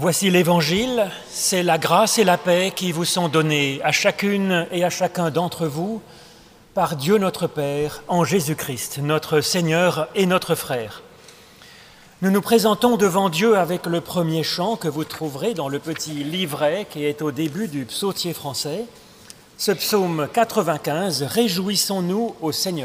Voici l'Évangile, c'est la grâce et la paix qui vous sont données à chacune et à chacun d'entre vous par Dieu notre Père en Jésus-Christ, notre Seigneur et notre frère. Nous nous présentons devant Dieu avec le premier chant que vous trouverez dans le petit livret qui est au début du psautier français, ce psaume 95, « Réjouissons-nous au Seigneur ».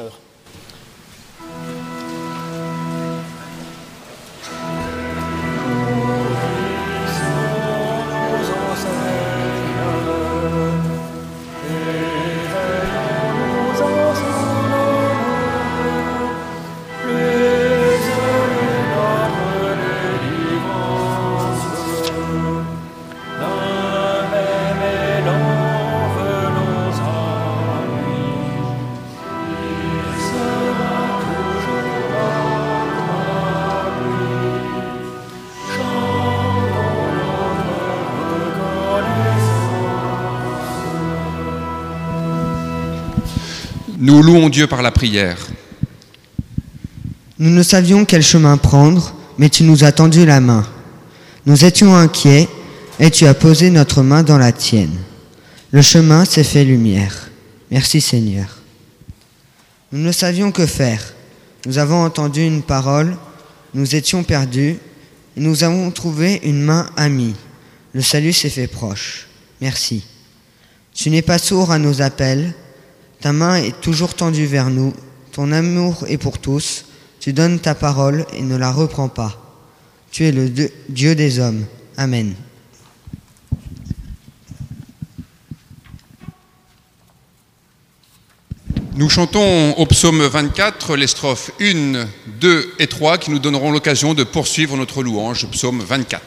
Nous louons Dieu par la prière. Nous ne savions quel chemin prendre, mais tu nous as tendu la main. Nous étions inquiets, et tu as posé notre main dans la tienne. Le chemin s'est fait lumière. Merci Seigneur. Nous ne savions que faire. Nous avons entendu une parole, nous étions perdus, et nous avons trouvé une main amie. Le salut s'est fait proche. Merci. Tu n'es pas sourd à nos appels. Ta main est toujours tendue vers nous, ton amour est pour tous, tu donnes ta parole et ne la reprends pas. Tu es le Dieu des hommes. Amen. Nous chantons au psaume 24 les strophes 1, 2 et 3 qui nous donneront l'occasion de poursuivre notre louange, psaume 24.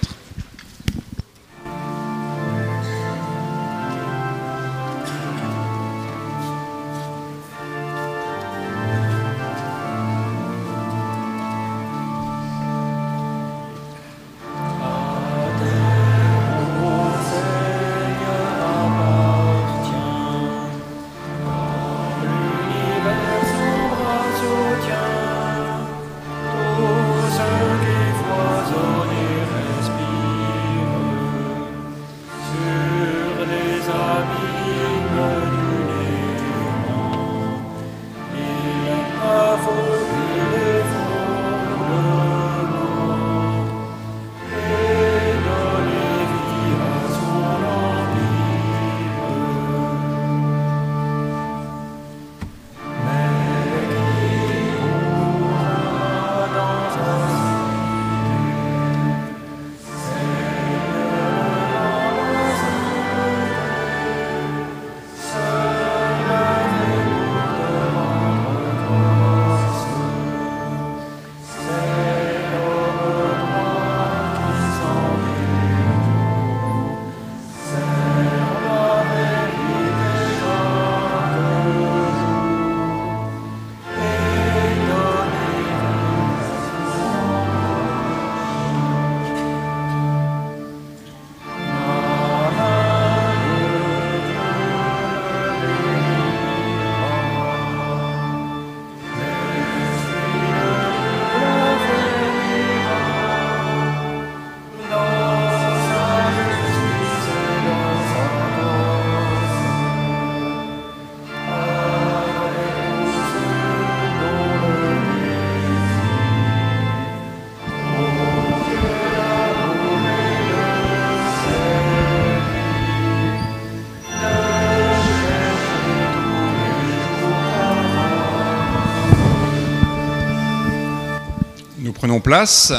Prenons place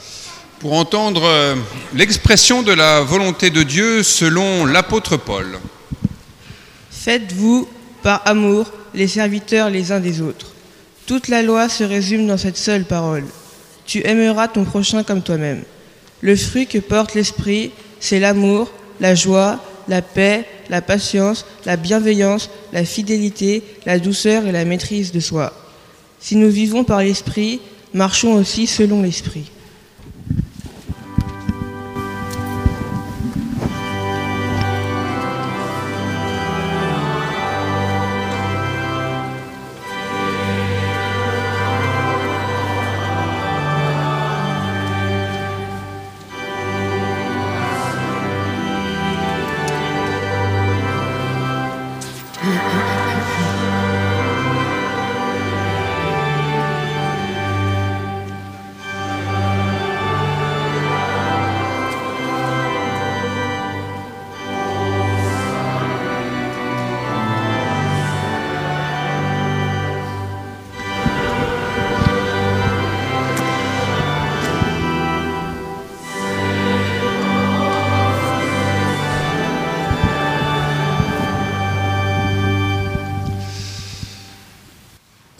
pour entendre l'expression de la volonté de Dieu selon l'apôtre Paul. Faites-vous, par amour, les serviteurs les uns des autres. Toute la loi se résume dans cette seule parole. Tu aimeras ton prochain comme toi-même. Le fruit que porte l'esprit, c'est l'amour, la joie, la paix, la patience, la bienveillance, la fidélité, la douceur et la maîtrise de soi. Si nous vivons par l'esprit, marchons aussi selon l'esprit.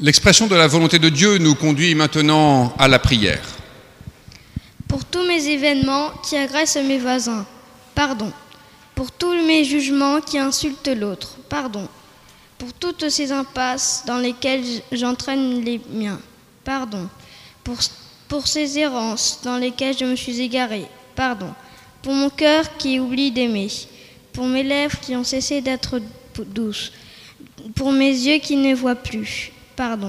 L'expression de la volonté de Dieu nous conduit maintenant à la prière. Pour tous mes événements qui agressent mes voisins, pardon. Pour tous mes jugements qui insultent l'autre, pardon. Pour toutes ces impasses dans lesquelles j'entraîne les miens, pardon. Pour ces errances dans lesquelles je me suis égaré, pardon. Pour mon cœur qui oublie d'aimer, pour mes lèvres qui ont cessé d'être douces, pour mes yeux qui ne voient plus, pardon.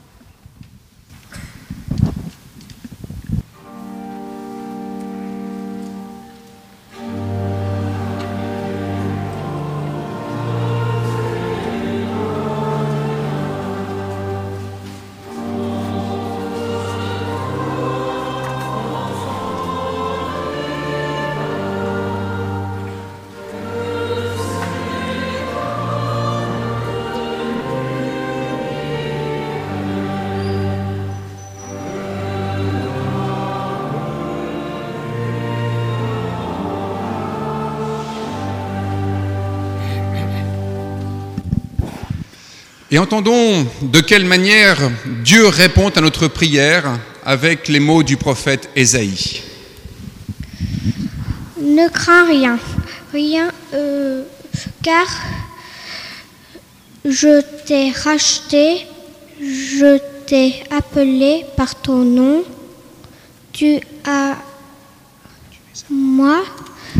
Et entendons de quelle manière Dieu répond à notre prière avec les mots du prophète Ésaïe. Ne crains rien, car je t'ai racheté, je t'ai appelé par ton nom, tu as moi,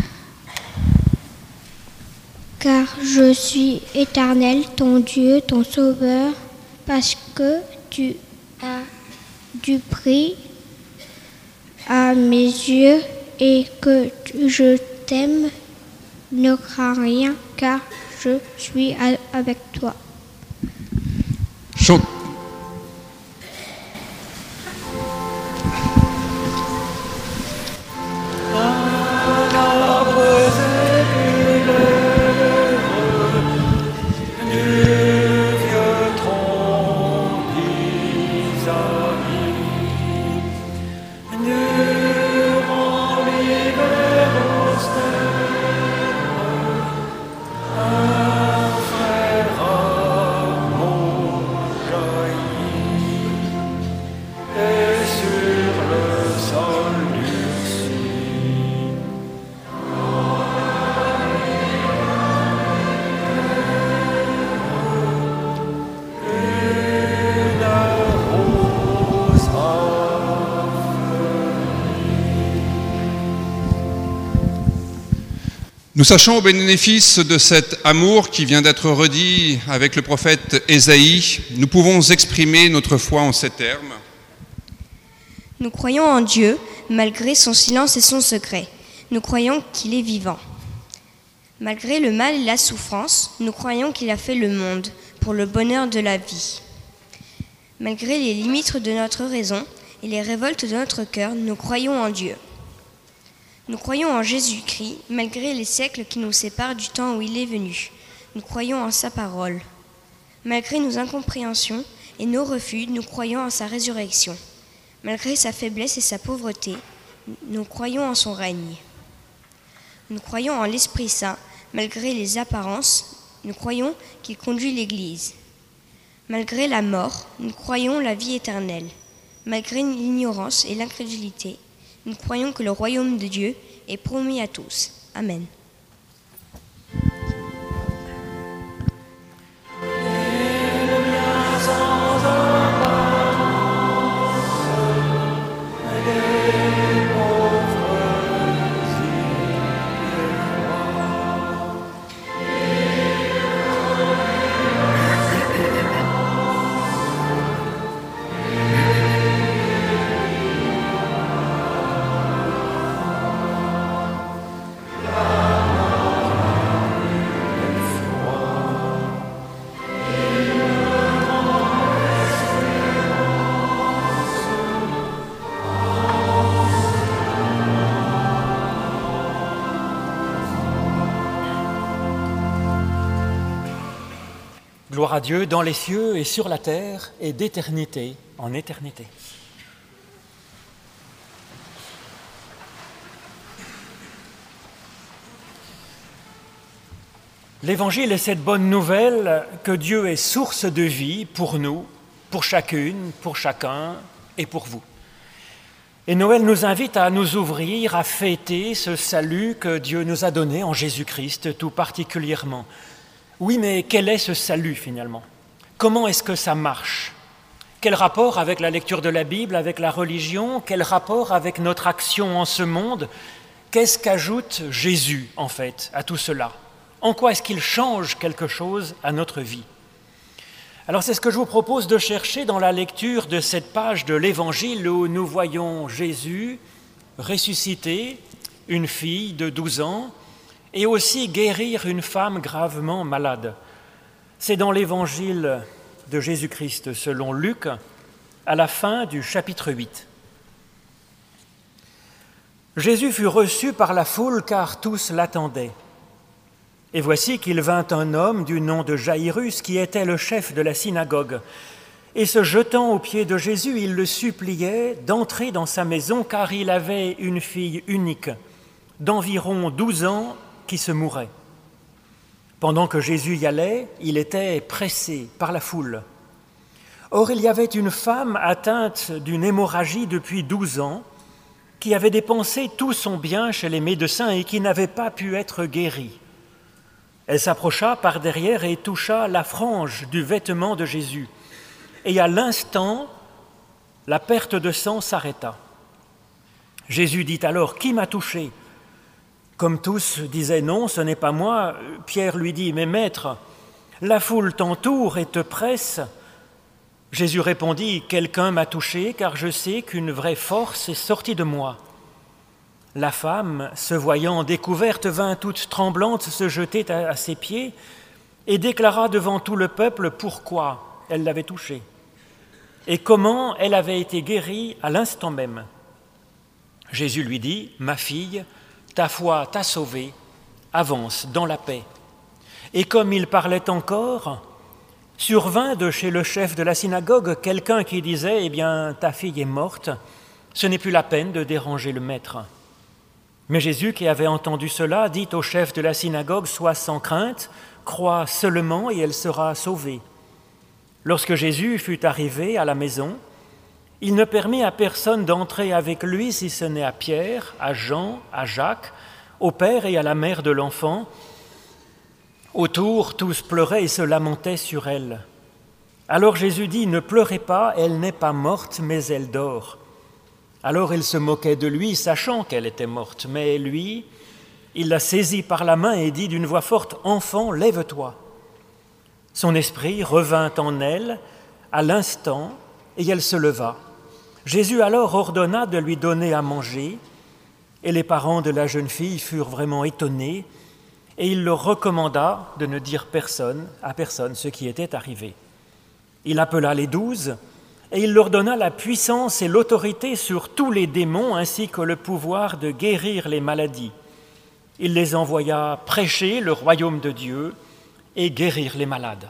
car je suis Éternel, ton Dieu, ton Sauveur, parce que tu as du prix à mes yeux et que je t'aime. Ne crains rien, car je suis avec toi. Chante. Nous sachons au bénéfice de cet amour qui vient d'être redit avec le prophète Ésaïe, nous pouvons exprimer notre foi en ces termes. Nous croyons en Dieu, malgré son silence et son secret. Nous croyons qu'il est vivant. Malgré le mal et la souffrance, nous croyons qu'il a fait le monde pour le bonheur de la vie. Malgré les limites de notre raison et les révoltes de notre cœur, nous croyons en Dieu. Nous croyons en Jésus-Christ, malgré les siècles qui nous séparent du temps où il est venu. Nous croyons en sa parole. Malgré nos incompréhensions et nos refus, nous croyons en sa résurrection. Malgré sa faiblesse et sa pauvreté, nous croyons en son règne. Nous croyons en l'Esprit Saint, malgré les apparences, nous croyons qu'il conduit l'Église. Malgré la mort, nous croyons la vie éternelle. Malgré l'ignorance et l'incrédulité, nous croyons que le royaume de Dieu est promis à tous. Amen. Gloire à Dieu dans les cieux et sur la terre et d'éternité en éternité. L'Évangile est cette bonne nouvelle que Dieu est source de vie pour nous pour chacune, pour chacun et pour vous. Et Noël nous invite à nous ouvrir, à fêter ce salut que Dieu nous a donné en Jésus-Christ tout particulièrement. Oui, mais quel est ce salut finalement ? Comment est-ce que ça marche ? Quel rapport avec la lecture de la Bible, avec la religion ? Quel rapport avec notre action en ce monde ? Qu'est-ce qu'ajoute Jésus en fait à tout cela ? En quoi est-ce qu'il change quelque chose à notre vie ? Alors c'est ce que je vous propose de chercher dans la lecture de cette page de l'Évangile où nous voyons Jésus ressusciter une fille de 12 ans et aussi guérir une femme gravement malade. C'est dans l'Évangile de Jésus-Christ selon Luc, à la fin du chapitre 8. Jésus fut reçu par la foule car tous l'attendaient. Et voici qu'il vint un homme du nom de Jaïrus qui était le chef de la synagogue. Et se jetant aux pieds de Jésus, il le suppliait d'entrer dans sa maison car il avait une fille unique d'environ 12 ans qui se mourait. Pendant que Jésus y allait, il était pressé par la foule. Or, il y avait une femme atteinte d'une hémorragie depuis 12 ans qui avait dépensé tout son bien chez les médecins et qui n'avait pas pu être guérie. Elle s'approcha par derrière et toucha la frange du vêtement de Jésus. Et à l'instant, la perte de sang s'arrêta. Jésus dit alors « Qui m'a touché ?» Comme tous disaient « Non, ce n'est pas moi », Pierre lui dit « Mais maître, la foule t'entoure et te presse. » Jésus répondit « Quelqu'un m'a touché, car je sais qu'une vraie force est sortie de moi. » La femme, se voyant découverte, vint toute tremblante se jeter à ses pieds et déclara devant tout le peuple pourquoi elle l'avait touchée et comment elle avait été guérie à l'instant même. Jésus lui dit « Ma fille, ta foi t'a sauvée, avance dans la paix. » Et comme il parlait encore, survint de chez le chef de la synagogue quelqu'un qui disait « Eh bien, ta fille est morte, ce n'est plus la peine de déranger le maître. » Mais Jésus, qui avait entendu cela, dit au chef de la synagogue « Sois sans crainte, crois seulement et elle sera sauvée. » Lorsque Jésus fut arrivé à la maison, il ne permit à personne d'entrer avec lui si ce n'est à Pierre, à Jean, à Jacques, au père et à la mère de l'enfant. Autour, tous pleuraient et se lamentaient sur elle. Alors Jésus dit « Ne pleurez pas, elle n'est pas morte, mais elle dort. » Alors il se moquait de lui, sachant qu'elle était morte. Mais lui, il la saisit par la main et dit d'une voix forte « Enfant, lève-toi !» Son esprit revint en elle à l'instant et elle se leva. Jésus alors ordonna de lui donner à manger et les parents de la jeune fille furent vraiment étonnés et il leur recommanda de ne dire à personne ce qui était arrivé. Il appela les 12 et il leur donna la puissance et l'autorité sur tous les démons ainsi que le pouvoir de guérir les maladies. Il les envoya prêcher le royaume de Dieu et guérir les malades.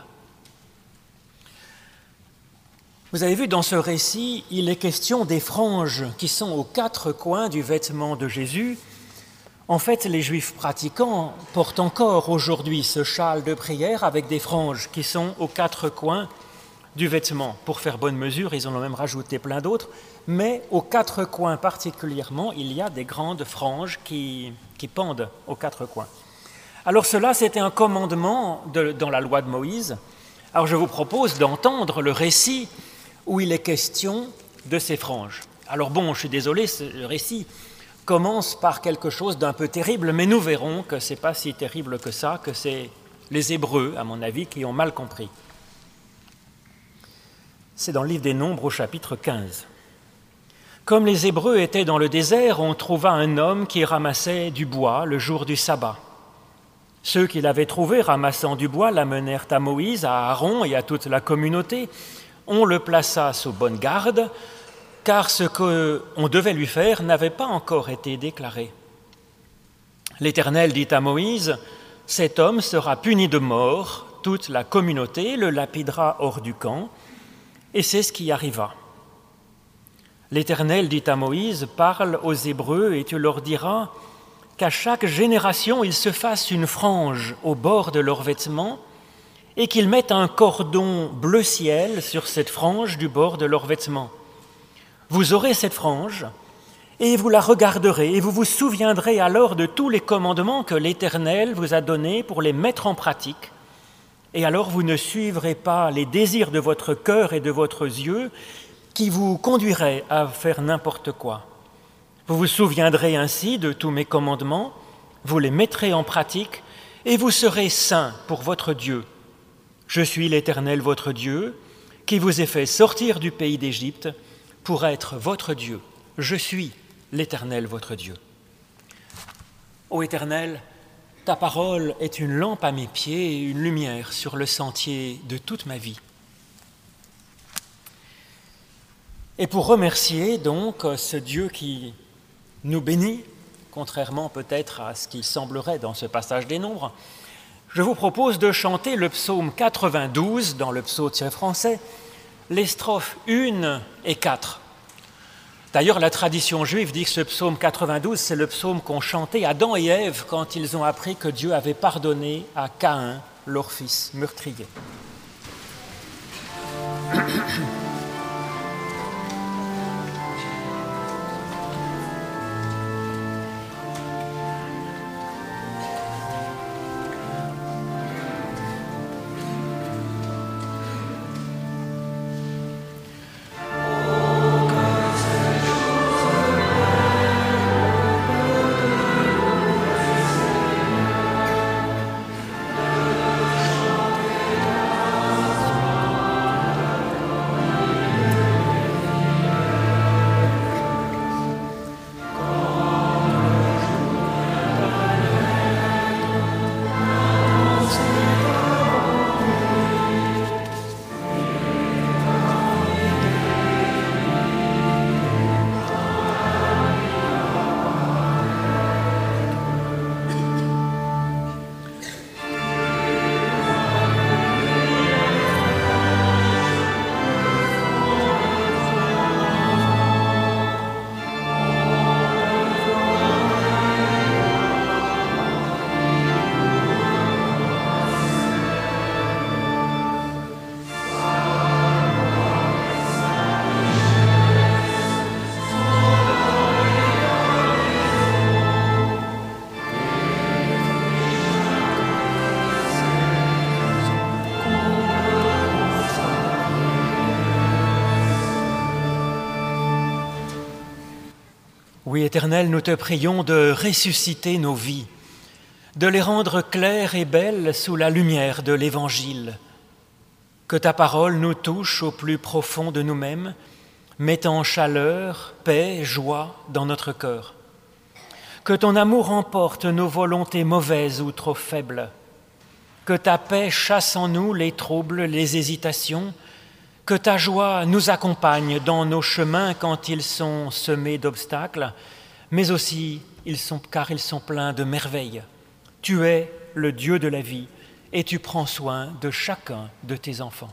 Vous avez vu, dans ce récit, il est question des franges qui sont aux 4 coins du vêtement de Jésus. En fait, les Juifs pratiquants portent encore aujourd'hui ce châle de prière avec des franges qui sont aux 4 coins du vêtement. Pour faire bonne mesure, ils en ont même rajouté plein d'autres, mais aux 4 coins particulièrement, il y a des grandes franges qui pendent aux 4 coins. Alors cela, c'était un commandement dans la loi de Moïse. Alors je vous propose d'entendre le récit où il est question de ces franges. Alors bon, je suis désolé, le récit commence par quelque chose d'un peu terrible, mais nous verrons que ce n'est pas si terrible que ça, que c'est les Hébreux, à mon avis, qui ont mal compris. C'est dans le livre des Nombres au chapitre 15. Comme les Hébreux étaient dans le désert, on trouva un homme qui ramassait du bois le jour du sabbat. Ceux qui l'avaient trouvé ramassant du bois l'amenèrent à Moïse, à Aaron et à toute la communauté. On le plaça sous bonne garde, car ce qu'on devait lui faire n'avait pas encore été déclaré. L'Éternel dit à Moïse, « Cet homme sera puni de mort, toute la communauté le lapidera hors du camp. » Et c'est ce qui arriva. L'Éternel dit à Moïse, « Parle aux Hébreux et tu leur diras qu'à chaque génération, ils se fassent une frange au bord de leurs vêtements et qu'ils mettent un cordon bleu ciel sur cette frange du bord de leurs vêtements. Vous aurez cette frange, et vous la regarderez, et vous vous souviendrez alors de tous les commandements que l'Éternel vous a donnés pour les mettre en pratique. Et alors vous ne suivrez pas les désirs de votre cœur et de votre yeux qui vous conduiraient à faire n'importe quoi. Vous vous souviendrez ainsi de tous mes commandements, vous les mettrez en pratique, et vous serez saints pour votre Dieu. Je suis l'Éternel votre Dieu, qui vous ai fait sortir du pays d'Égypte pour être votre Dieu. Je suis l'Éternel votre Dieu. Ô Éternel, ta parole est une lampe à mes pieds et une lumière sur le sentier de toute ma vie. Et pour remercier donc ce Dieu qui nous bénit, contrairement peut-être à ce qu'il semblerait dans ce passage des Nombres, je vous propose de chanter le psaume 92 dans le psautier français, les strophes 1 et 4. D'ailleurs, la tradition juive dit que ce psaume 92, c'est le psaume qu'ont chanté Adam et Ève quand ils ont appris que Dieu avait pardonné à Caïn, leur fils meurtrier. Oui, Éternel, nous te prions de ressusciter nos vies, de les rendre claires et belles sous la lumière de l'Évangile. Que ta parole nous touche au plus profond de nous-mêmes, mettant chaleur, paix, joie dans notre cœur. Que ton amour emporte nos volontés mauvaises ou trop faibles. Que ta paix chasse en nous les troubles, les hésitations. Que ta joie nous accompagne dans nos chemins quand ils sont semés d'obstacles, mais aussi car ils sont pleins de merveilles. Tu es le Dieu de la vie et tu prends soin de chacun de tes enfants.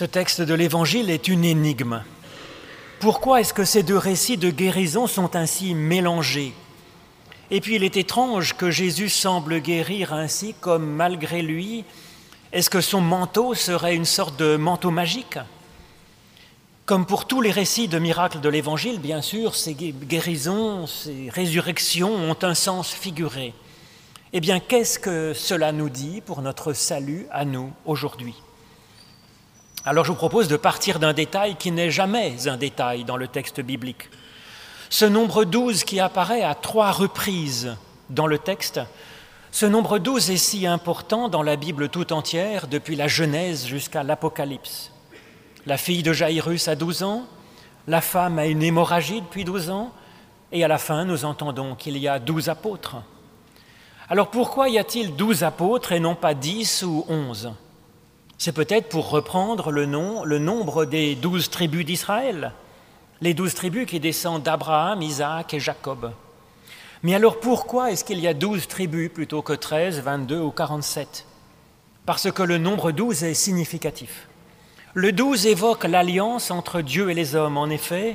Ce texte de l'Évangile est une énigme. Pourquoi est-ce que ces deux récits de guérison sont ainsi mélangés ? Et puis il est étrange que Jésus semble guérir ainsi comme malgré lui. Est-ce que son manteau serait une sorte de manteau magique ? Comme pour tous les récits de miracles de l'Évangile, bien sûr, ces guérisons, ces résurrections ont un sens figuré. Eh bien, qu'est-ce que cela nous dit pour notre salut à nous aujourd'hui ? Alors je vous propose de partir d'un détail qui n'est jamais un détail dans le texte biblique. Ce nombre 12 qui apparaît à 3 reprises dans le texte, ce nombre 12 est si important dans la Bible tout entière, depuis la Genèse jusqu'à l'Apocalypse. La fille de Jaïrus a 12 ans, la femme a une hémorragie depuis 12 ans, et à la fin, nous entendons qu'il y a 12 apôtres. Alors pourquoi y a-t-il 12 apôtres et non pas 10 ou 11 ? C'est peut-être pour reprendre le nombre des 12 tribus d'Israël, les 12 tribus qui descendent d'Abraham, Isaac et Jacob. Mais alors pourquoi est-ce qu'il y a 12 tribus plutôt que 13, 22 ou 47 ? Parce que le nombre 12 est significatif. Le 12 évoque l'alliance entre Dieu et les hommes. En effet,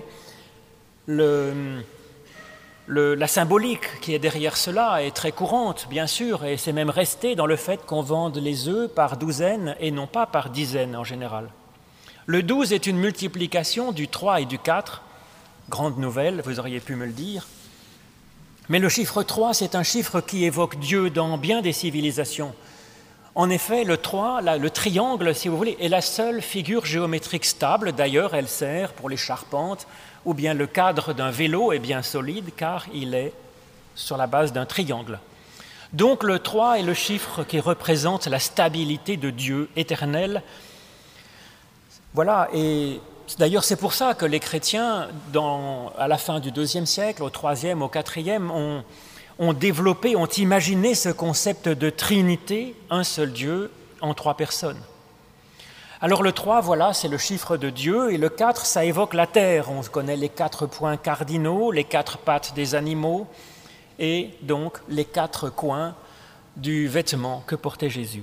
la symbolique qui est derrière cela est très courante, bien sûr, et c'est même resté dans le fait qu'on vende les œufs par douzaines et non pas par dizaines en général. Le 12 est une multiplication du 3 et du 4, grande nouvelle, vous auriez pu me le dire. Mais le chiffre 3, c'est un chiffre qui évoque Dieu dans bien des civilisations. En effet, le 3, le triangle, si vous voulez, est la seule figure géométrique stable. D'ailleurs, elle sert pour les charpentes, ou bien le cadre d'un vélo est bien solide, car il est sur la base d'un triangle. Donc le 3 est le chiffre qui représente la stabilité de Dieu éternel. Voilà, et d'ailleurs c'est pour ça que les chrétiens, à la fin du IIe siècle, au IIIe, au IVe, ont développé, ont imaginé ce concept de Trinité, un seul Dieu en 3 personnes. Alors le 3, voilà, c'est le chiffre de Dieu, et le 4, ça évoque la terre. On connaît les 4 points cardinaux, les 4 pattes des animaux, et donc les 4 coins du vêtement que portait Jésus.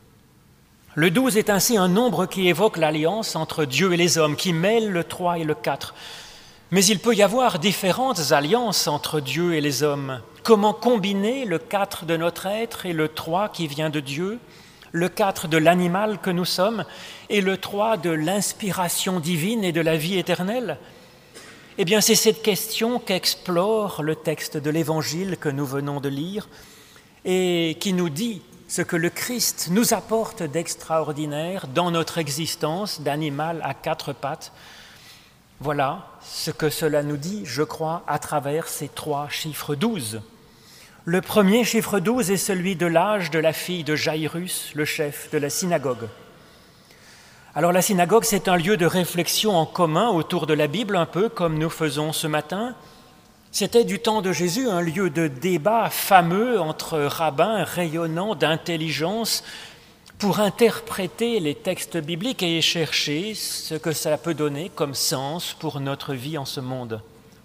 Le 12 est ainsi un nombre qui évoque l'alliance entre Dieu et les hommes, qui mêle le 3 et le 4. Mais il peut y avoir différentes alliances entre Dieu et les hommes. Comment combiner le 4 de notre être et le 3 qui vient de Dieu, le 4 de l'animal que nous sommes et le 3 de l'inspiration divine et de la vie éternelle ? Eh bien, c'est cette question qu'explore le texte de l'Évangile que nous venons de lire et qui nous dit ce que le Christ nous apporte d'extraordinaire dans notre existence d'animal à 4 pattes. Voilà ce que cela nous dit, je crois, à travers ces 3 chiffres 12. Le premier chiffre 12 est celui de l'âge de la fille de Jaïrus, le chef de la synagogue. Alors la synagogue, c'est un lieu de réflexion en commun autour de la Bible, un peu comme nous faisons ce matin. C'était du temps de Jésus un lieu de débat fameux entre rabbins rayonnants d'intelligence pour interpréter les textes bibliques et chercher ce que ça peut donner comme sens pour notre vie en ce monde.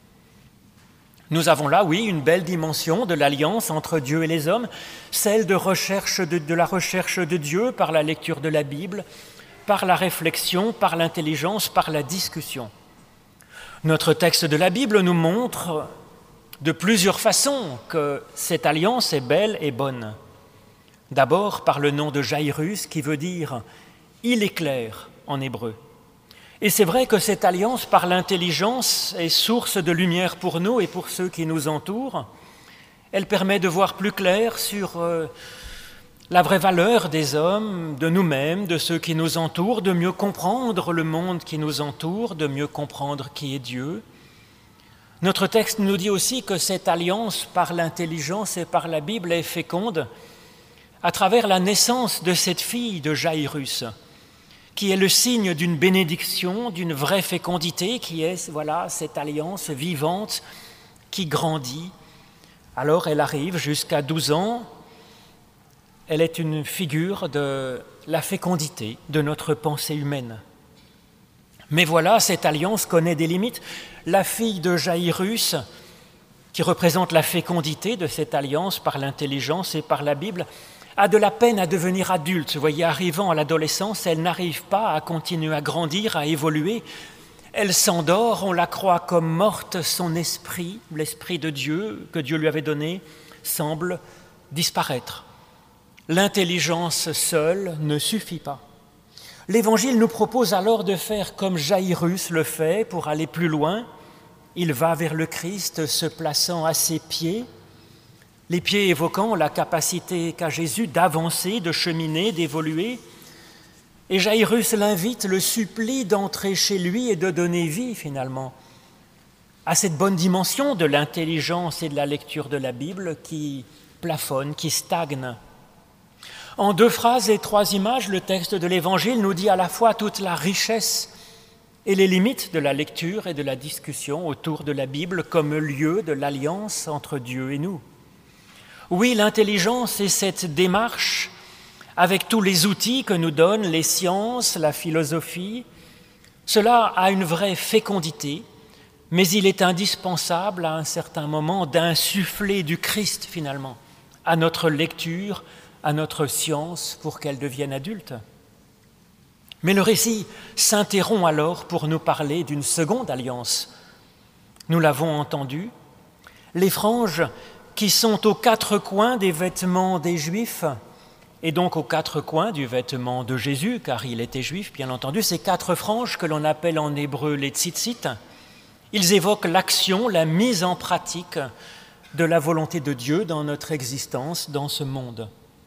Nous avons là, oui, une belle dimension de l'alliance entre Dieu et les hommes, celle de la recherche de Dieu par la lecture de la Bible, par la réflexion, par l'intelligence, par la discussion. Notre texte de la Bible nous montre de plusieurs façons que cette alliance est belle et bonne. D'abord par le nom de Jaïrus qui veut dire « il éclaire » en hébreu. Et c'est vrai que cette alliance par l'intelligence est source de lumière pour nous et pour ceux qui nous entourent. Elle permet de voir plus clair sur la vraie valeur des hommes, de nous-mêmes, de ceux qui nous entourent, de mieux comprendre le monde qui nous entoure, de mieux comprendre qui est Dieu. Notre texte nous dit aussi que cette alliance par l'intelligence et par la Bible est féconde à travers la naissance de cette fille de Jaïrus, qui est le signe d'une bénédiction, d'une vraie fécondité, qui est voilà, cette alliance vivante qui grandit. Alors elle arrive jusqu'à 12 ans, elle est une figure de la fécondité de notre pensée humaine. Mais voilà, cette alliance connaît des limites. La fille de Jaïrus, qui représente la fécondité de cette alliance par l'intelligence et par la Bible, a de la peine à devenir adulte. Vous voyez, arrivant à l'adolescence, elle n'arrive pas à continuer à grandir, à évoluer. Elle s'endort, on la croit comme morte, son esprit, l'esprit de Dieu que Dieu lui avait donné, semble disparaître. L'intelligence seule ne suffit pas. L'Évangile nous propose alors de faire comme Jaïrus le fait pour aller plus loin. Il va vers le Christ, se plaçant à ses pieds, les pieds évoquant la capacité qu'a Jésus d'avancer, de cheminer, d'évoluer. Et Jaïrus l'invite, le supplie d'entrer chez lui et de donner vie finalement à cette bonne dimension de l'intelligence et de la lecture de la Bible qui plafonne, qui stagne. En 2 phrases et 3 images, le texte de l'Évangile nous dit à la fois toute la richesse et les limites de la lecture et de la discussion autour de la Bible comme lieu de l'alliance entre Dieu et nous. Oui, l'intelligence est cette démarche avec tous les outils que nous donnent les sciences, la philosophie. Cela a une vraie fécondité, mais il est indispensable à un certain moment d'insuffler du Christ finalement à notre lecture, à notre science pour qu'elle devienne adulte. Mais le récit s'interrompt alors pour nous parler d'une seconde alliance. Nous l'avons entendu, les franges qui sont aux 4 coins des vêtements des Juifs, et donc aux 4 coins du vêtement de Jésus, car il était juif, bien entendu, ces 4 franges que l'on appelle en hébreu les tzitzit, ils évoquent l'action, la mise en pratique de la volonté de Dieu dans notre existence, dans ce monde.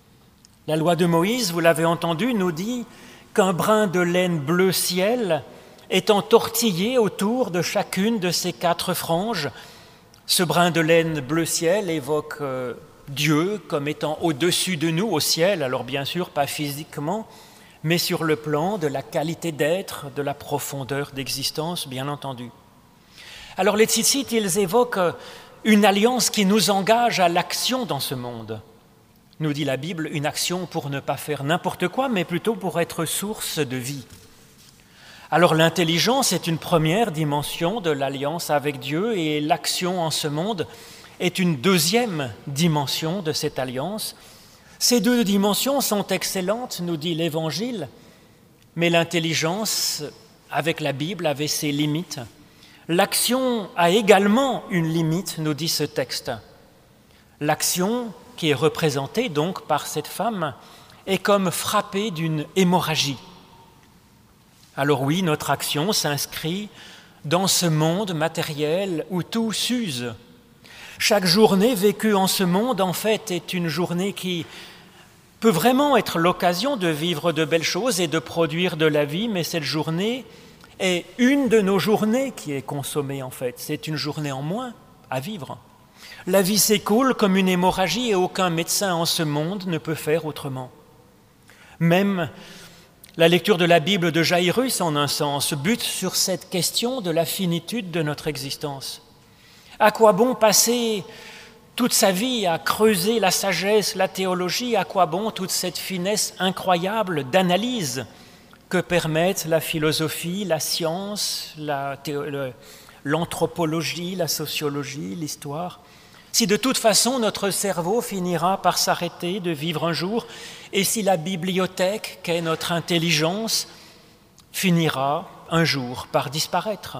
La loi de Moïse, vous l'avez entendu, nous dit qu'un brin de laine bleu ciel est entortillé autour de chacune de ces 4 franges. Ce brin de laine bleu ciel évoque Dieu comme étant au-dessus de nous, au ciel, alors bien sûr pas physiquement, mais sur le plan de la qualité d'être, de la profondeur d'existence, bien entendu. Alors les tzitzit, ils évoquent une alliance qui nous engage à l'action dans ce monde. Nous dit la Bible, une action pour ne pas faire n'importe quoi, mais plutôt pour être source de vie. Alors l'intelligence est une première dimension de l'alliance avec Dieu et l'action en ce monde est une deuxième dimension de cette alliance. Ces 2 dimensions sont excellentes, nous dit l'Évangile, mais l'intelligence avec la Bible avait ses limites. L'action a également une limite, nous dit ce texte. L'action, qui est représentée donc par cette femme, est comme frappée d'une hémorragie. Alors oui, notre action s'inscrit dans ce monde matériel où tout s'use. Chaque journée vécue en ce monde, en fait, est une journée qui peut vraiment être l'occasion de vivre de belles choses et de produire de la vie, mais cette journée est une de nos journées qui est consommée, en fait. C'est une journée en moins à vivre. La vie s'écoule comme une hémorragie et aucun médecin en ce monde ne peut faire autrement. Même la lecture de la Bible de Jaïrus, en un sens, bute sur cette question de la finitude de notre existence. À quoi bon passer toute sa vie à creuser la sagesse, la théologie? À quoi bon toute cette finesse incroyable d'analyse que permettent la philosophie, la science, l'anthropologie, la sociologie, l'histoire? Si de toute façon notre cerveau finira par s'arrêter de vivre un jour, et si la bibliothèque qu'est notre intelligence finira un jour par disparaître.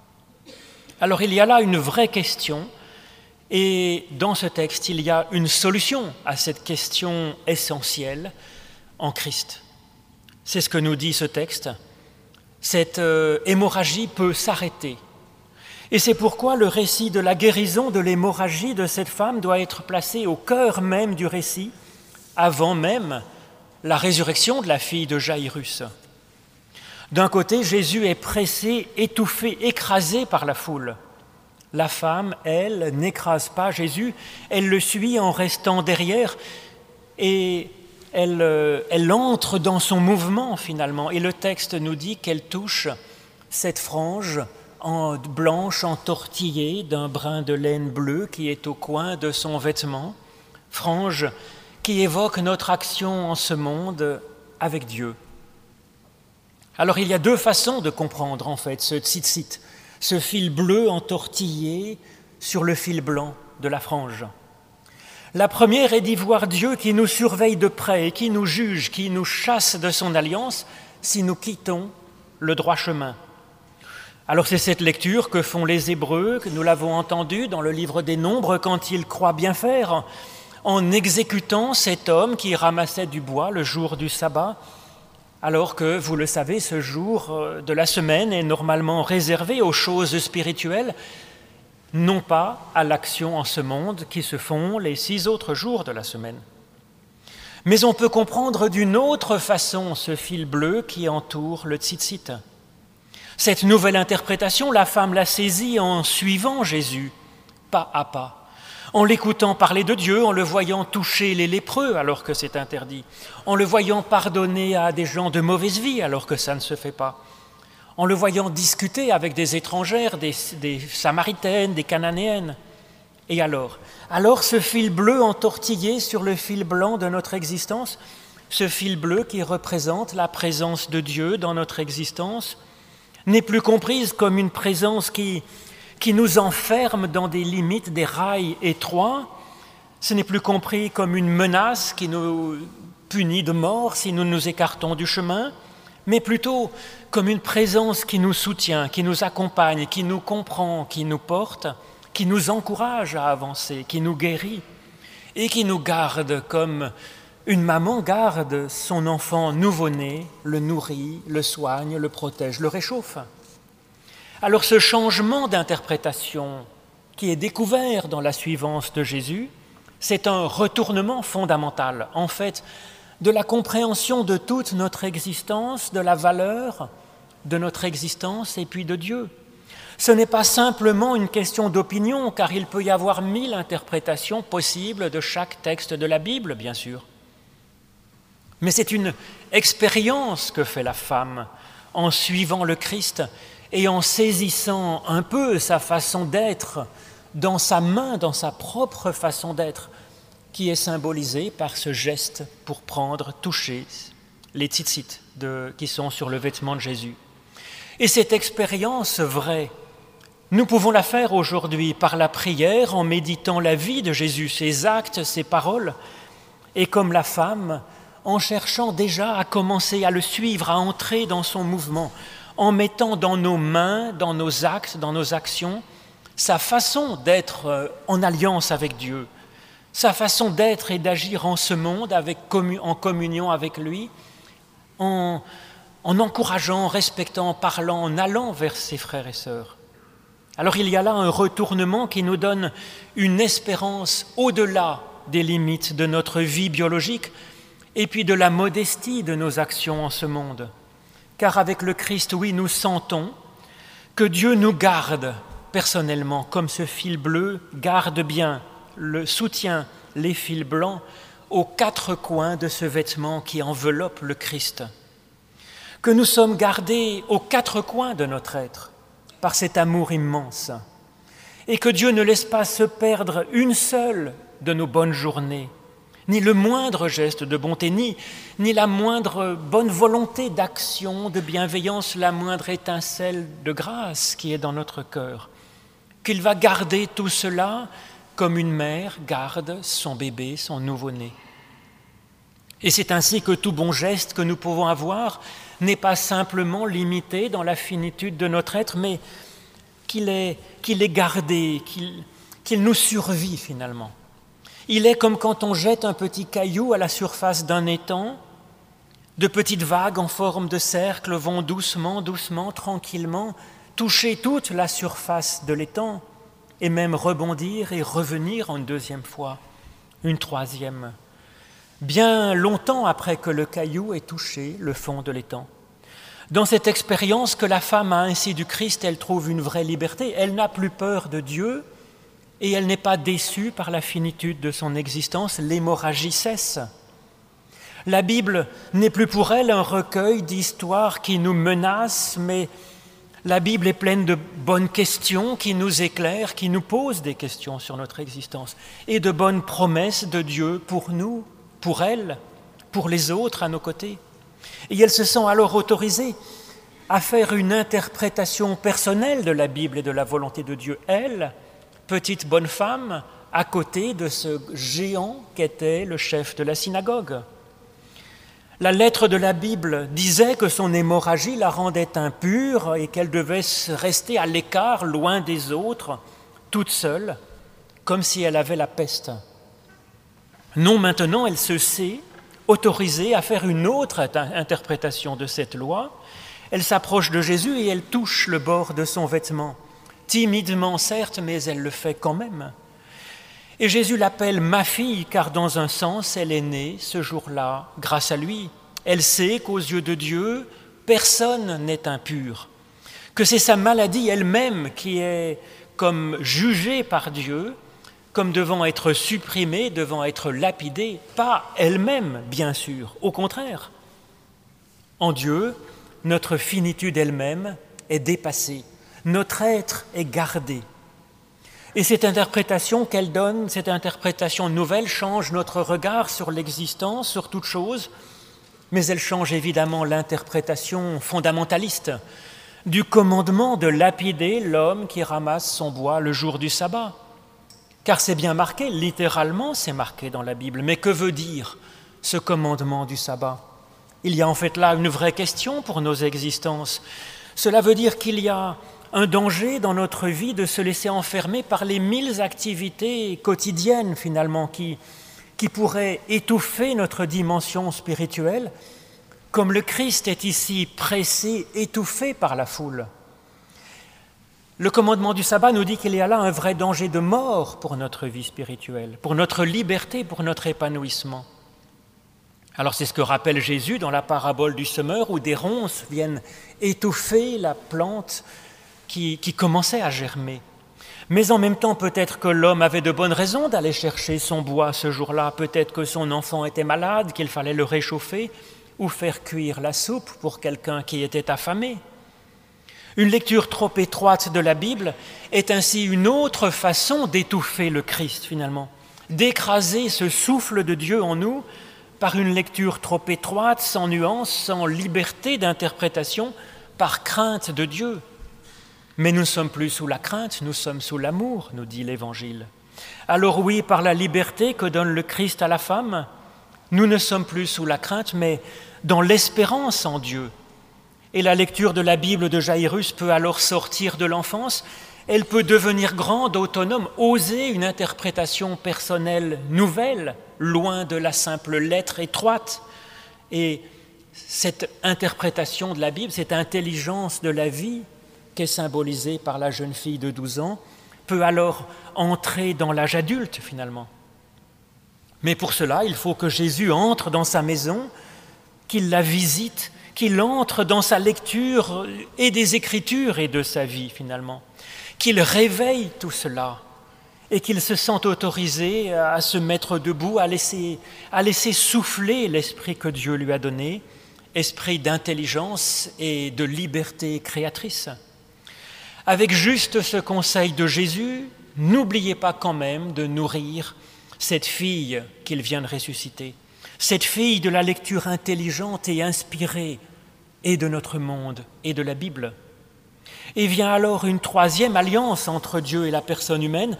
Alors il y a là une vraie question, et dans ce texte il y a une solution à cette question essentielle en Christ. C'est ce que nous dit ce texte. Cette hémorragie peut s'arrêter. Et c'est pourquoi le récit de la guérison de l'hémorragie de cette femme doit être placé au cœur même du récit, avant même la résurrection de la fille de Jaïrus. D'un côté, Jésus est pressé, étouffé, écrasé par la foule. La femme, elle, n'écrase pas Jésus, elle le suit en restant derrière et elle entre dans son mouvement finalement. Et le texte nous dit qu'elle touche cette frange blanche entortillée d'un brin de laine bleue qui est au coin de son vêtement, frange qui évoque notre action en ce monde avec Dieu. Alors il y a 2 façons de comprendre en fait ce tzitzit, ce fil bleu entortillé sur le fil blanc de la frange. La première est d'y voir Dieu qui nous surveille de près et qui nous juge, qui nous chasse de son alliance si nous quittons le droit chemin. Alors c'est cette lecture que font les Hébreux, que nous l'avons entendu dans le livre des Nombres, quand ils croient bien faire, en exécutant cet homme qui ramassait du bois le jour du sabbat, alors que, vous le savez, ce jour de la semaine est normalement réservé aux choses spirituelles, non pas à l'action en ce monde qui se font les 6 autres jours de la semaine. Mais on peut comprendre d'une autre façon ce fil bleu qui entoure le tzitzit. Cette nouvelle interprétation, la femme l'a saisie en suivant Jésus, pas à pas, en l'écoutant parler de Dieu, en le voyant toucher les lépreux alors que c'est interdit, en le voyant pardonner à des gens de mauvaise vie alors que ça ne se fait pas, en le voyant discuter avec des étrangères, des Samaritaines, des Cananéennes. Et alors ce fil bleu entortillé sur le fil blanc de notre existence, ce fil bleu qui représente la présence de Dieu dans notre existence, n'est plus comprise comme une présence qui nous enferme dans des limites, des rails étroits. Ce n'est plus compris comme une menace qui nous punit de mort si nous nous écartons du chemin, mais plutôt comme une présence qui nous soutient, qui nous accompagne, qui nous comprend, qui nous porte, qui nous encourage à avancer, qui nous guérit et qui nous garde comme une maman garde son enfant nouveau-né, le nourrit, le soigne, le protège, le réchauffe. Alors ce changement d'interprétation qui est découvert dans la suivance de Jésus, c'est un retournement fondamental, en fait, de la compréhension de toute notre existence, de la valeur de notre existence et puis de Dieu. Ce n'est pas simplement une question d'opinion, car il peut y avoir 1000 interprétations possibles de chaque texte de la Bible, bien sûr. Mais c'est une expérience que fait la femme en suivant le Christ et en saisissant un peu sa façon d'être dans sa main, dans sa propre façon d'être, qui est symbolisée par ce geste pour prendre, toucher les tzitzit qui sont sur le vêtement de Jésus. Et cette expérience vraie, nous pouvons la faire aujourd'hui par la prière, en méditant la vie de Jésus, ses actes, ses paroles, et comme la femme, en cherchant déjà à commencer à le suivre, à entrer dans son mouvement, en mettant dans nos mains, dans nos actes, dans nos actions, sa façon d'être en alliance avec Dieu, sa façon d'être et d'agir en ce monde en communion avec lui, en encourageant, en respectant, en parlant, en allant vers ses frères et sœurs. Alors il y a là un retournement qui nous donne une espérance au-delà des limites de notre vie biologique, et puis de la modestie de nos actions en ce monde. Car avec le Christ, oui, nous sentons que Dieu nous garde personnellement, comme ce fil bleu garde bien, soutient les fils blancs aux 4 coins de ce vêtement qui enveloppe le Christ. Que nous sommes gardés aux 4 coins de notre être par cet amour immense. Et que Dieu ne laisse pas se perdre une seule de nos bonnes journées, ni le moindre geste de bonté, ni la moindre bonne volonté d'action, de bienveillance, la moindre étincelle de grâce qui est dans notre cœur. Qu'il va garder tout cela comme une mère garde son bébé, son nouveau-né. Et c'est ainsi que tout bon geste que nous pouvons avoir n'est pas simplement limité dans la finitude de notre être, mais qu'il est gardé, qu'il nous survit finalement. Il est comme quand on jette un petit caillou à la surface d'un étang, de petites vagues en forme de cercle vont doucement, tranquillement, toucher toute la surface de l'étang et même rebondir et revenir une 2e fois, une 3e, bien longtemps après que le caillou ait touché le fond de l'étang. Dans cette expérience que la femme a ainsi du Christ, elle trouve une vraie liberté, elle n'a plus peur de Dieu, et elle n'est pas déçue par la finitude de son existence, l'hémorragie cesse. La Bible n'est plus pour elle un recueil d'histoires qui nous menacent, mais la Bible est pleine de bonnes questions qui nous éclairent, qui nous posent des questions sur notre existence, et de bonnes promesses de Dieu pour nous, pour elle, pour les autres à nos côtés. Et elle se sent alors autorisée à faire une interprétation personnelle de la Bible et de la volonté de Dieu. Elle, petite bonne femme, à côté de ce géant qu'était le chef de la synagogue. La lettre de la Bible disait que son hémorragie la rendait impure et qu'elle devait rester à l'écart, loin des autres, toute seule, comme si elle avait la peste. Non, maintenant, elle se sait autorisée à faire une autre interprétation de cette loi. Elle s'approche de Jésus et elle touche le bord de son vêtement. Timidement, certes, mais elle le fait quand même. Et Jésus l'appelle « ma fille » car dans un sens, elle est née ce jour-là grâce à lui. Elle sait qu'aux yeux de Dieu, personne n'est impur, que c'est sa maladie elle-même qui est comme jugée par Dieu, comme devant être supprimée, devant être lapidée, pas elle-même, bien sûr, au contraire. En Dieu, notre finitude elle-même est dépassée, notre être est gardé. Et cette interprétation qu'elle donne, cette interprétation nouvelle, change notre regard sur l'existence, sur toute chose, mais elle change évidemment l'interprétation fondamentaliste du commandement de lapider l'homme qui ramasse son bois le jour du sabbat. Car c'est bien marqué, littéralement c'est marqué dans la Bible. Mais que veut dire ce commandement du sabbat ? Il y a en fait là une vraie question pour nos existences. Cela veut dire qu'il y a un danger dans notre vie de se laisser enfermer par les 1000 activités quotidiennes finalement qui pourraient étouffer notre dimension spirituelle, comme le Christ est ici pressé, étouffé par la foule. Le commandement du sabbat nous dit qu'il y a là un vrai danger de mort pour notre vie spirituelle, pour notre liberté, pour notre épanouissement. Alors c'est ce que rappelle Jésus dans la parabole du semeur où des ronces viennent étouffer la plante qui commençait à germer. Mais en même temps, peut-être que l'homme avait de bonnes raisons d'aller chercher son bois ce jour-là, peut-être que son enfant était malade, qu'il fallait le réchauffer ou faire cuire la soupe pour quelqu'un qui était affamé. Une lecture trop étroite de la Bible est ainsi une autre façon d'étouffer le Christ finalement, d'écraser ce souffle de Dieu en nous par une lecture trop étroite, sans nuance, sans liberté d'interprétation, par crainte de Dieu. Mais nous ne sommes plus sous la crainte, nous sommes sous l'amour, nous dit l'Évangile. Alors oui, par la liberté que donne le Christ à la femme, nous ne sommes plus sous la crainte, mais dans l'espérance en Dieu. Et la lecture de la Bible de Jaïrus peut alors sortir de l'enfance, elle peut devenir grande, autonome, oser une interprétation personnelle nouvelle, loin de la simple lettre étroite. Et cette interprétation de la Bible, cette intelligence de la vie qui est symbolisée par la jeune fille de 12 ans, peut alors entrer dans l'âge adulte finalement. Mais pour cela, il faut que Jésus entre dans sa maison, qu'il la visite, qu'il entre dans sa lecture et des Écritures et de sa vie finalement, qu'il réveille tout cela et qu'il se sente autorisé à se mettre debout, à laisser souffler l'esprit que Dieu lui a donné, esprit d'intelligence et de liberté créatrice. Avec juste ce conseil de Jésus, n'oubliez pas quand même de nourrir cette fille qu'il vient de ressusciter, cette fille de la lecture intelligente et inspirée et de notre monde et de la Bible. Et vient alors une troisième alliance entre Dieu et la personne humaine,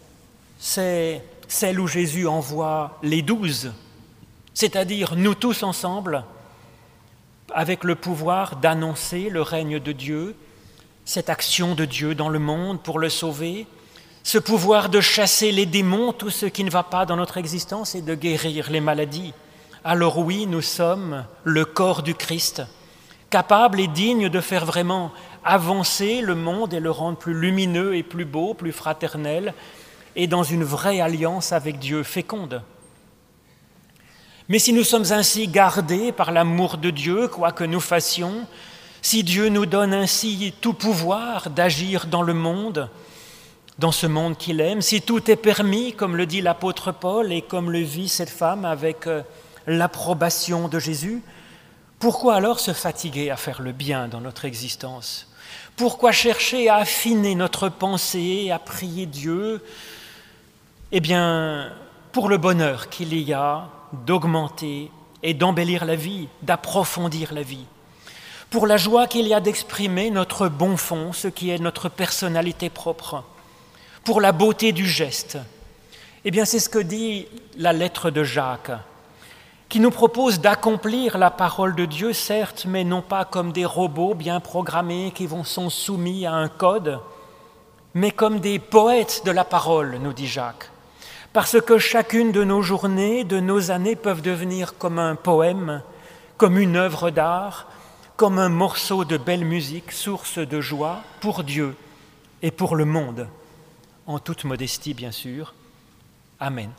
c'est celle où Jésus envoie les 12, c'est-à-dire nous tous ensemble, avec le pouvoir d'annoncer le règne de Dieu, cette action de Dieu dans le monde pour le sauver, ce pouvoir de chasser les démons, tout ce qui ne va pas dans notre existence et de guérir les maladies. Alors oui, nous sommes le corps du Christ, capable et digne de faire vraiment avancer le monde et le rendre plus lumineux et plus beau, plus fraternel, et dans une vraie alliance avec Dieu féconde. Mais si nous sommes ainsi gardés par l'amour de Dieu, quoi que nous fassions, si Dieu nous donne ainsi tout pouvoir d'agir dans le monde, dans ce monde qu'il aime, si tout est permis, comme le dit l'apôtre Paul et comme le vit cette femme avec l'approbation de Jésus, pourquoi alors se fatiguer à faire le bien dans notre existence ? Pourquoi chercher à affiner notre pensée, à prier Dieu ? Eh bien, pour le bonheur qu'il y a d'augmenter et d'embellir la vie, d'approfondir la vie. Pour la joie qu'il y a d'exprimer notre bon fond, ce qui est notre personnalité propre. Pour la beauté du geste Eh bien, c'est ce que dit la lettre de Jacques, qui nous propose d'accomplir la parole de Dieu, certes, mais non pas comme des robots bien programmés qui sont soumis à un code, mais comme des poètes de la parole, nous dit Jacques. Parce que chacune de nos journées, de nos années peuvent devenir comme un poème, comme une œuvre d'art, comme un morceau de belle musique, source de joie pour Dieu et pour le monde, en toute modestie bien sûr. Amen.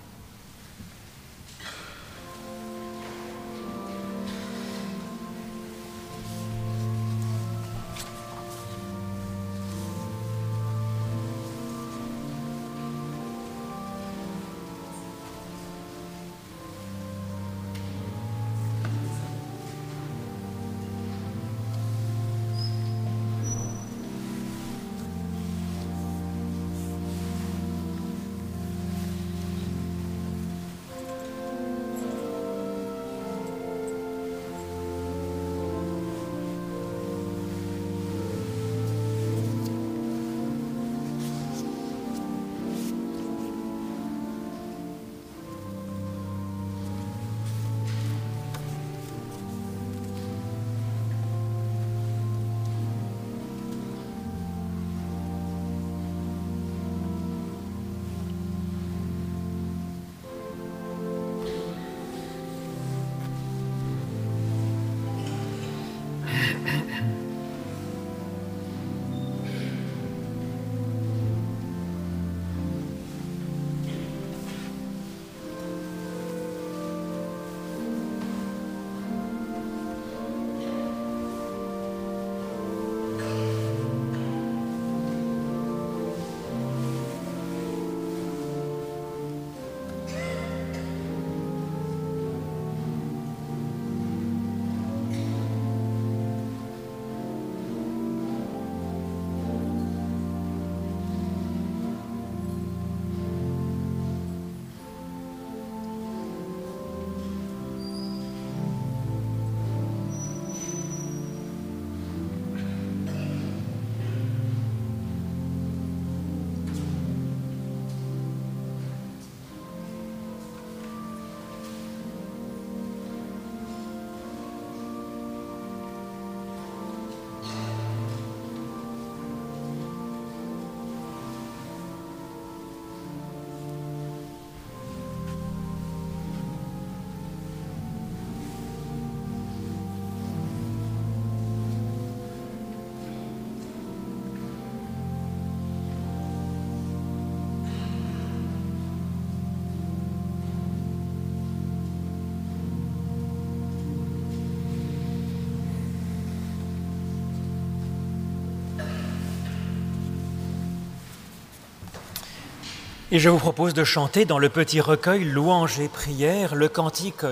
Et je vous propose de chanter dans le petit recueil Louanges et prières le cantique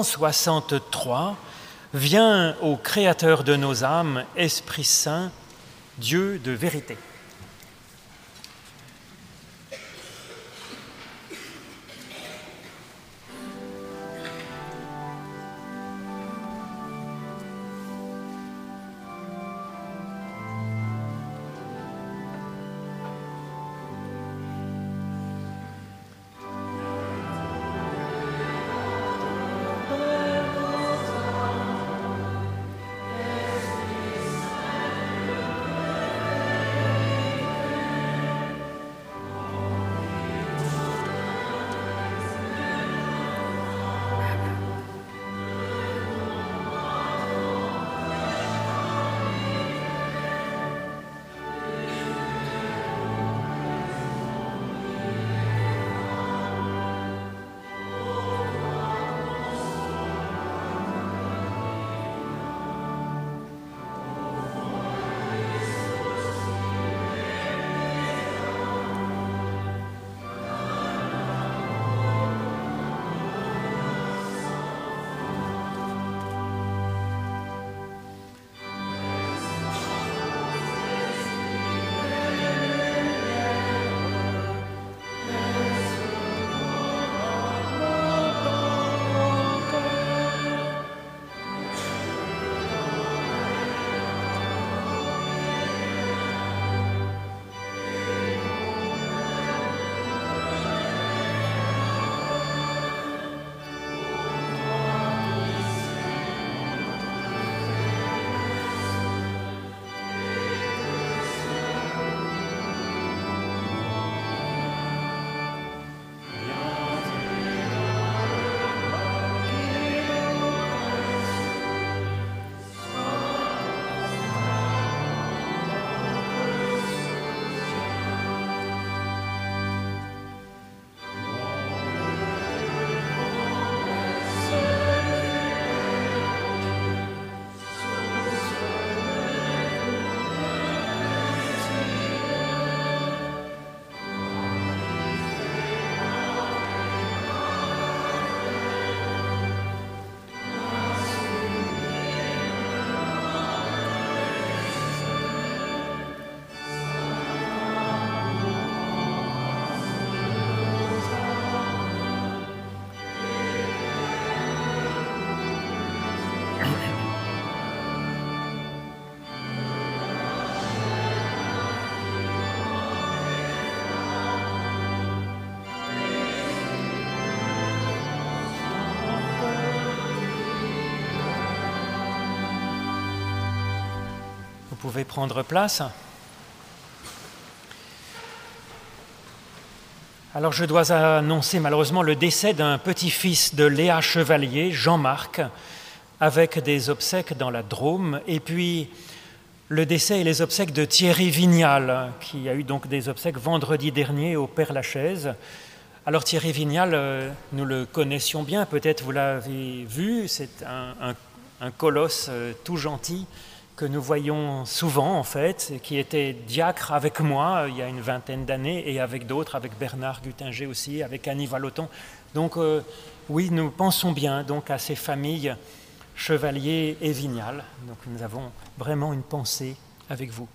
163, « Viens au Créateur de nos âmes, Esprit Saint, Dieu de vérité ». pouvez prendre place. Alors je dois annoncer malheureusement le décès d'un petit-fils de Léa Chevalier, Jean-Marc, avec des obsèques dans la Drôme, et puis le décès et les obsèques de Thierry Vignal, qui a eu donc des obsèques vendredi dernier au Père-Lachaise. Alors Thierry Vignal, nous le connaissions bien, peut-être vous l'avez vu, c'est un colosse tout gentil que nous voyons souvent en fait, qui était diacre avec moi il y a une vingtaine d'années et avec d'autres, avec Bernard Gutinger aussi, avec Annie Vallotton. Donc oui, nous pensons bien donc à ces familles Chevalier et Vignal. Donc nous avons vraiment une pensée avec vous.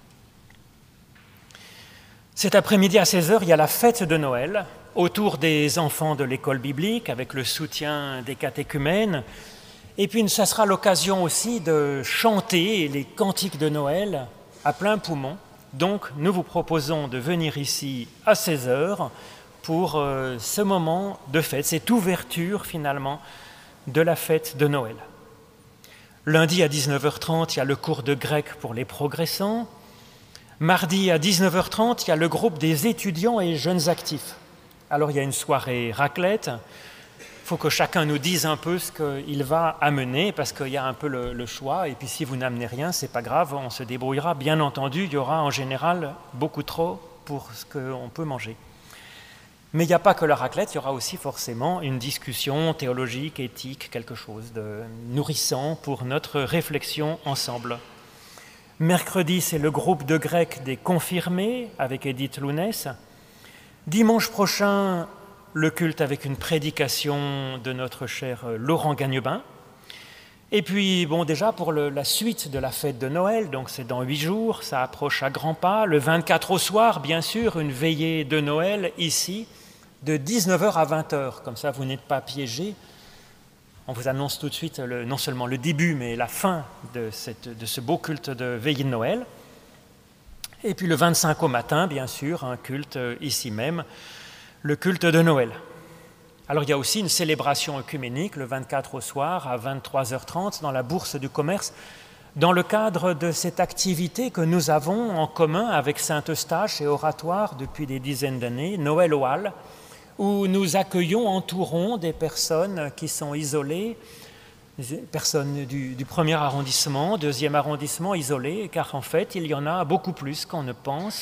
Cet après-midi à 16h, il y a la fête de Noël autour des enfants de l'école biblique avec le soutien des catéchumènes. Et puis ça sera l'occasion aussi de chanter les cantiques de Noël à plein poumon. Donc nous vous proposons de venir ici à 16h pour ce moment de fête, cette ouverture finalement de la fête de Noël. Lundi à 19h30, il y a le cours de grec pour les progressants. Mardi à 19h30, il y a le groupe des étudiants et jeunes actifs. Alors il y a une soirée raclette. Il faut que chacun nous dise un peu ce qu'il va amener, parce qu'il y a un peu le choix. Et puis si vous n'amenez rien, c'est pas grave, on se débrouillera. Bien entendu, il y aura en général beaucoup trop pour ce qu'on peut manger. Mais il n'y a pas que la raclette, il y aura aussi forcément une discussion théologique, éthique, quelque chose de nourrissant pour notre réflexion ensemble. Mercredi, c'est le groupe de grec des confirmés avec Edith Lounès. Dimanche prochain, le culte avec une prédication de notre cher Laurent Gagnebin. Et puis, bon, déjà pour la suite de la fête de Noël, donc c'est dans 8 jours, ça approche à grands pas. Le 24 au soir, bien sûr, une veillée de Noël ici, de 19h à 20h. Comme ça, vous n'êtes pas piégés. On vous annonce tout de suite non seulement le début, mais la fin de ce beau culte de veillée de Noël. Et puis le 25 au matin, bien sûr, un culte ici même, le culte de Noël. Alors il y a aussi une célébration œcuménique le 24 au soir à 23h30 dans la Bourse du Commerce, dans le cadre de cette activité que nous avons en commun avec Saint-Eustache et Oratoire depuis des dizaines d'années, Noël aux Halles, où nous accueillons, entourons des personnes qui sont isolées, des personnes du 1er arrondissement, 2e arrondissement isolées, car en fait, il y en a beaucoup plus qu'on ne pense.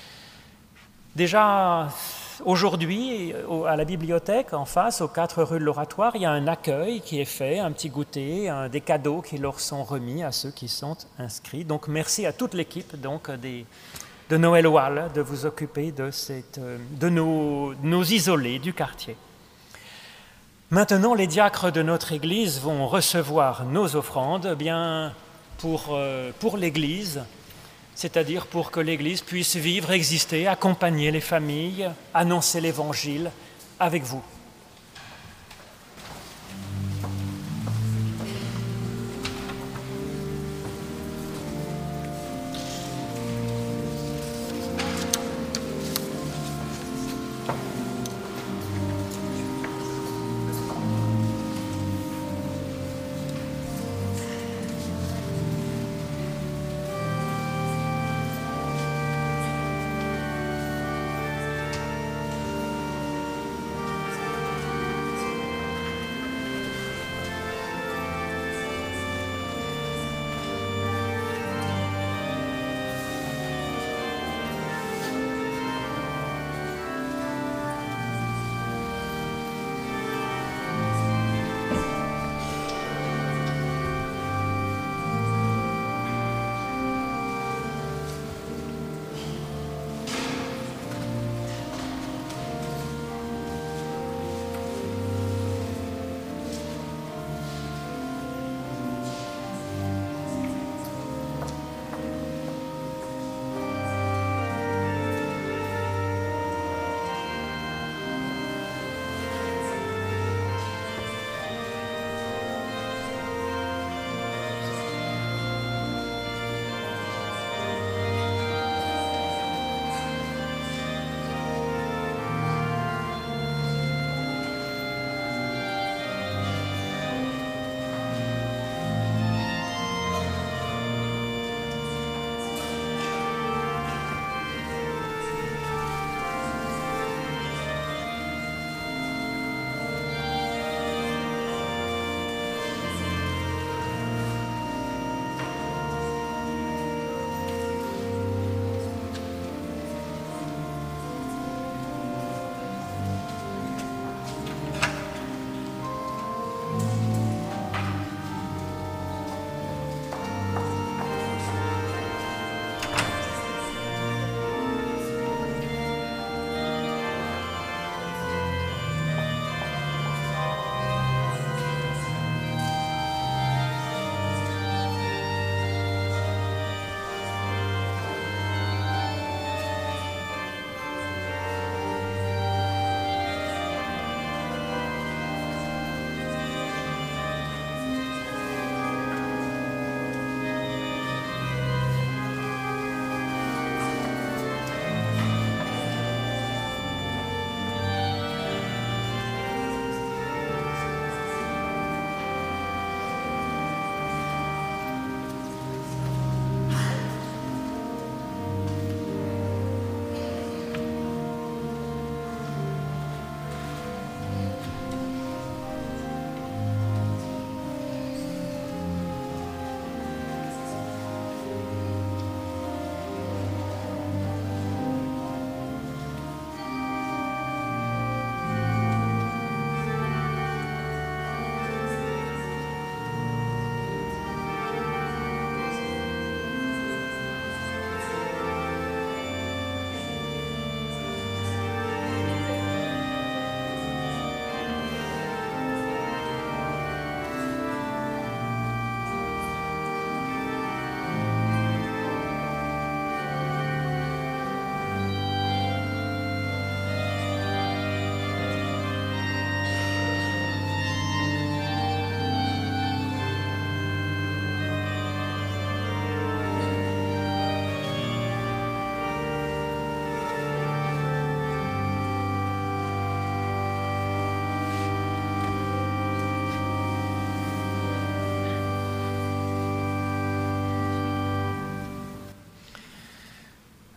Déjà, aujourd'hui, à la bibliothèque, en face, aux 4 rues de l'Oratoire, il y a un accueil qui est fait, un petit goûter, des cadeaux qui leur sont remis à ceux qui sont inscrits. Donc, merci à toute l'équipe de Noël aux Halles de vous occuper de nos isolés du quartier. Maintenant, les diacres de notre Église vont recevoir nos offrandes pour l'Église, c'est-à-dire pour que l'Église puisse vivre, exister, accompagner les familles, annoncer l'Évangile avec vous.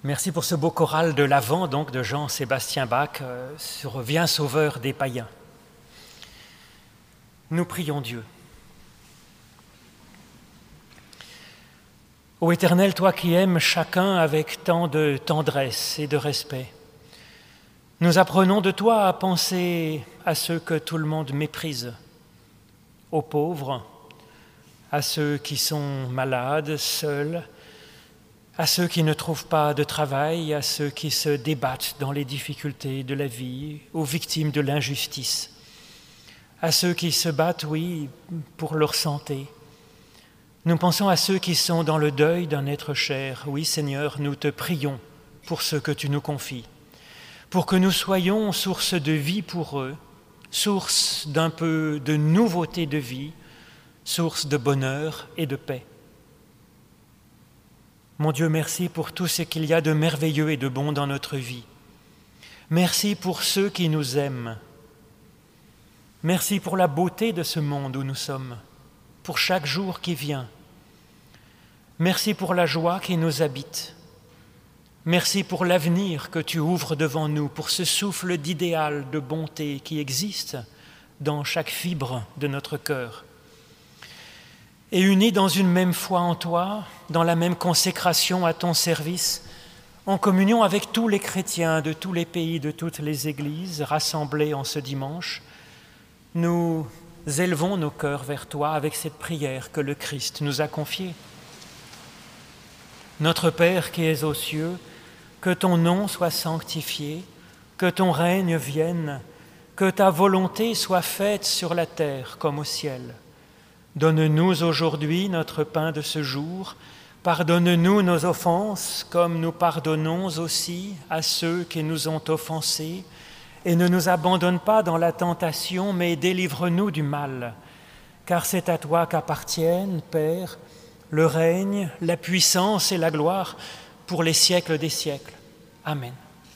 Merci pour ce beau choral de l'Avent, donc de Jean-Sébastien Bach, sur « Viens sauveur des païens ». Nous prions Dieu. Ô Éternel, toi qui aimes chacun avec tant de tendresse et de respect, nous apprenons de toi à penser à ceux que tout le monde méprise, aux pauvres, à ceux qui sont malades, seuls, à ceux qui ne trouvent pas de travail, à ceux qui se débattent dans les difficultés de la vie, aux victimes de l'injustice, à ceux qui se battent, oui, pour leur santé. Nous pensons à ceux qui sont dans le deuil d'un être cher. Oui, Seigneur, nous te prions pour ceux que tu nous confies, pour que nous soyons source de vie pour eux, source d'un peu de nouveauté de vie, source de bonheur et de paix. Mon Dieu, merci pour tout ce qu'il y a de merveilleux et de bon dans notre vie. Merci pour ceux qui nous aiment. Merci pour la beauté de ce monde où nous sommes, pour chaque jour qui vient. Merci pour la joie qui nous habite. Merci pour l'avenir que tu ouvres devant nous, pour ce souffle d'idéal, de bonté qui existe dans chaque fibre de notre cœur. Et unis dans une même foi en toi, dans la même consécration à ton service, en communion avec tous les chrétiens de tous les pays, de toutes les églises rassemblés en ce dimanche, nous élevons nos cœurs vers toi avec cette prière que le Christ nous a confiée. Notre Père qui es aux cieux, que ton nom soit sanctifié, que ton règne vienne, que ta volonté soit faite sur la terre comme au ciel. Donne-nous aujourd'hui notre pain de ce jour. Pardonne-nous nos offenses, comme nous pardonnons aussi à ceux qui nous ont offensés. Et ne nous abandonne pas dans la tentation, mais délivre-nous du mal. Car c'est à toi qu'appartiennent, Père, le règne, la puissance et la gloire pour les siècles des siècles. Amen.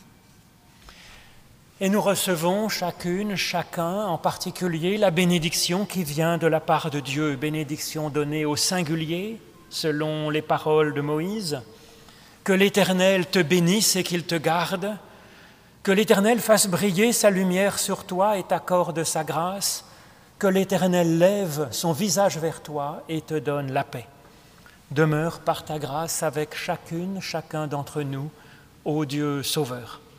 Et nous recevons chacune, chacun, en particulier, la bénédiction qui vient de la part de Dieu, bénédiction donnée au singulier, selon les paroles de Moïse. Que l'Éternel te bénisse et qu'il te garde, que l'Éternel fasse briller sa lumière sur toi et t'accorde sa grâce, que l'Éternel lève son visage vers toi et te donne la paix. Demeure par ta grâce avec chacune, chacun d'entre nous, ô Dieu Sauveur.